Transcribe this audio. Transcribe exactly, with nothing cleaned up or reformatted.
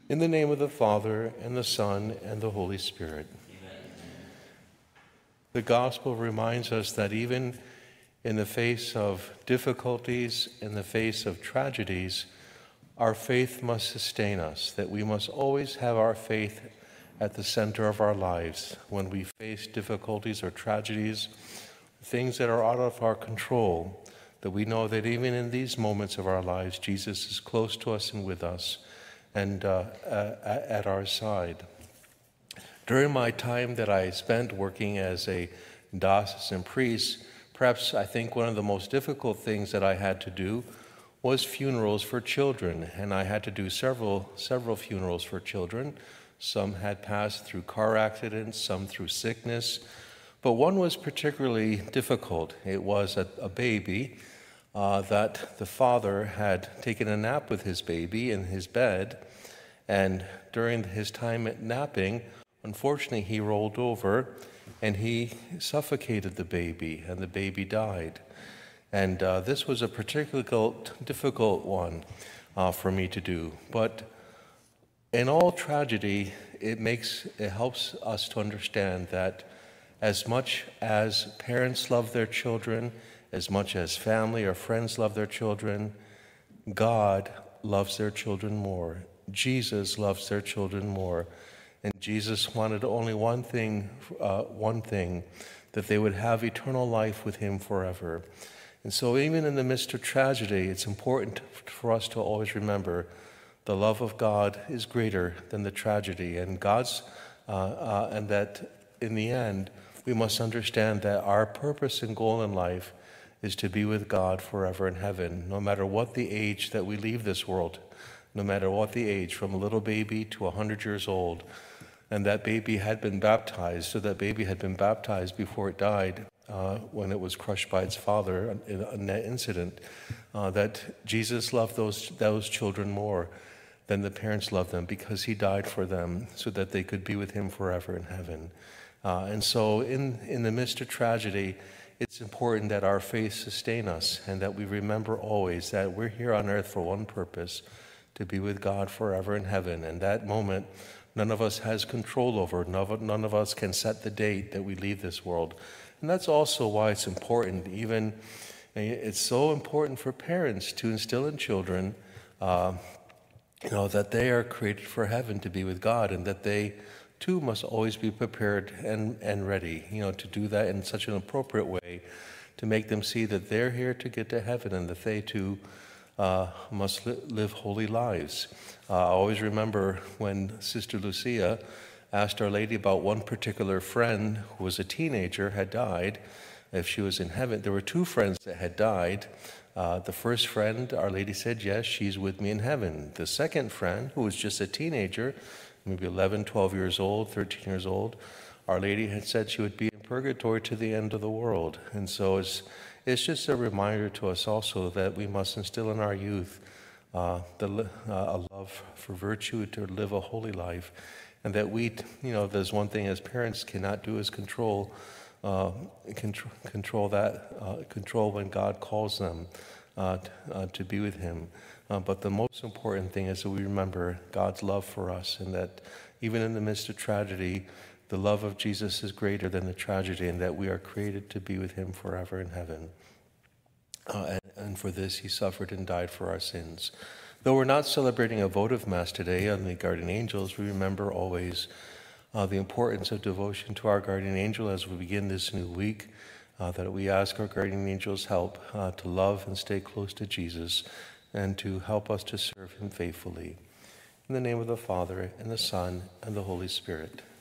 In the name of the Father, and the Son, and the Holy Spirit. Amen. The Gospel reminds us that even in the face of difficulties, in the face of tragedies, our faith must sustain us, that we must always have our faith at the center of our lives. When we face difficulties or tragedies, things that are out of our control, that we know that even in these moments of our lives, Jesus is close to us and with us and uh, uh, at our side. During my time that I spent working as a diocesan priest, perhaps I think one of the most difficult things that I had to do was funerals for children, and I had to do several several funerals for children. Some had passed through car accidents, some through sickness, but one was particularly difficult. It was a, a baby uh, that the father had taken a nap with his baby in his bed, and during his time at napping, unfortunately, he rolled over and he suffocated the baby, and the baby died. And uh, this was a particularly difficult one uh, for me to do. But in all tragedy, it makes it helps us to understand that as much as parents love their children, as much as family or friends love their children, God loves their children more. Jesus loves their children more. And Jesus wanted only one thing, uh, one thing, that they would have eternal life with him forever. And so even in the midst of tragedy, it's important for us to always remember the love of God is greater than the tragedy. And God's, uh, uh, and that in the end, we must understand that our purpose and goal in life is to be with God forever in heaven, no matter what the age that we leave this world, no matter what the age, from a little baby to a hundred years old. And that baby had been baptized, so that baby had been baptized before it died, uh, when it was crushed by its father in, in that incident, uh, that Jesus loved those, those children more than the parents loved them, because he died for them so that they could be with him forever in heaven. Uh, and so in, in the midst of tragedy, it's important that our faith sustain us and that we remember always that we're here on earth for one purpose, to be with God forever in heaven. And that moment, none of us has control over. None of us can set the date that we leave this world. And that's also why it's important, even, it's so important for parents to instill in children, uh, you know, that they are created for heaven to be with God, and that they too must always be prepared and, and ready, you know, to do that in such an appropriate way, to make them see that they're here to get to heaven and that they too uh, must li- live holy lives. Uh, I always remember when Sister Lucia asked Our Lady about one particular friend who was a teenager, had died, if she was in heaven. There were two friends that had died. Uh, the first friend, Our Lady said, yes, she's with me in heaven. The second friend, who was just a teenager, maybe eleven, twelve years old, thirteen years old, Our Lady had said she would be in purgatory to the end of the world. And so it's, it's just a reminder to us also that we must instill in our youth uh, the, uh, a love for virtue, to live a holy life. And that we, you know, there's one thing as parents cannot do is control, uh, control, control that, uh, control when God calls them uh, t- uh, to be with him. Uh, but the most important thing is that we remember God's love for us, and that even in the midst of tragedy, the love of Jesus is greater than the tragedy, and that we are created to be with him forever in heaven. Uh, and, and for this, he suffered and died for our sins. Though we're not celebrating a votive Mass today on the guardian angels, we remember always uh, the importance of devotion to our guardian angel as we begin this new week, uh, that we ask our guardian angel's help uh, to love and stay close to Jesus, and to help us to serve him faithfully. In the name of the Father, and the Son, and the Holy Spirit.